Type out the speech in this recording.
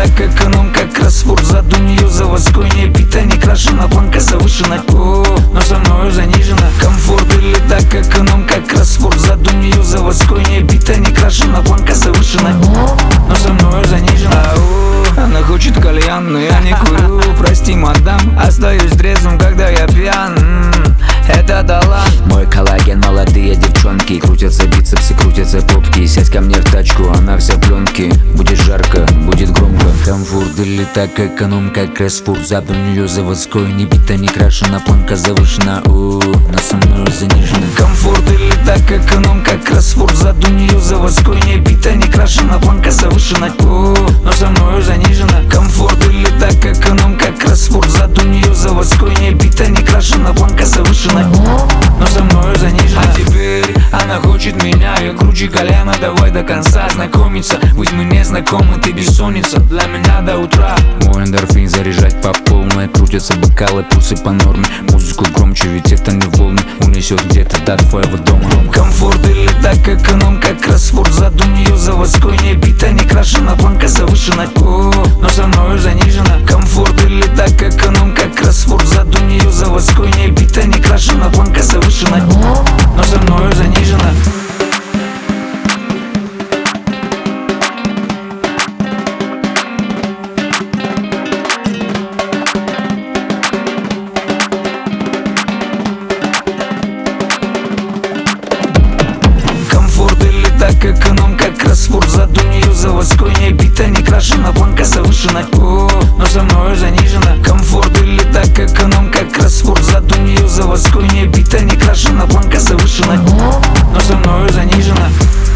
так эконом, как кроссворд. Зад у нее заводской, не бита, не крашена, планка завышена. Но со мною занижена. Комфорт или так эконом, как кроссворд. Зад у нее заводской, не бита, не крашена, планка завышена. Но со мною занижена. Она хочет кальян, но я не курю. Прости, мадам, остаюсь трезвым, когда я пьян. Это талант. Мой коллаген, молодые девчонки. Крутятся бицепсы, крутятся попки. Сядь ко мне в тачку, она вся пленки. Будет жарко, будет громко. Комфорт или так эконом, как кроссворд. Зад у нее заводской, не бита, не крашена, планка завышена. Но со мною занижена. Комфорт или так эконом, как кроссворд. Зад у нее заводской, не бита, не крашена, планка завышена. Но со мною занижена. Комфорт или так эконом, как кроссворд. Зад у нее заводской, не бита, не крашена, планка завышена. Но со мною занижена. А теперь она хочет меня, я круче колена. Давай до конца знакомиться. Будь мы не знакомы, ты бессонница для меня до утра. Мой эндорфин заряжать по полной. Крутятся бокалы, пульсы по норме. Музыку громче, ведь это не волны. Унесет где-то до твоего дома. Комфорт или так эконом, как кроссворд. Зад у нее заводской, не бита, не крашена, планка завышена. Но со мною занижена. Комфорт или так эконом, как кроссворд. Зад у нее заводской, не бита, не крашена, планка завышена. Но со мною занижена. Комфорт или так эконом, как кроссворд. Зад у нее заводской, не бита, не крашена, планка завышена. Но со мною занижена. Комфорт или так эконом, как кроссворд. Зад у нее заводской, не бита, не крашена, планка завышена. Но со мною занижена.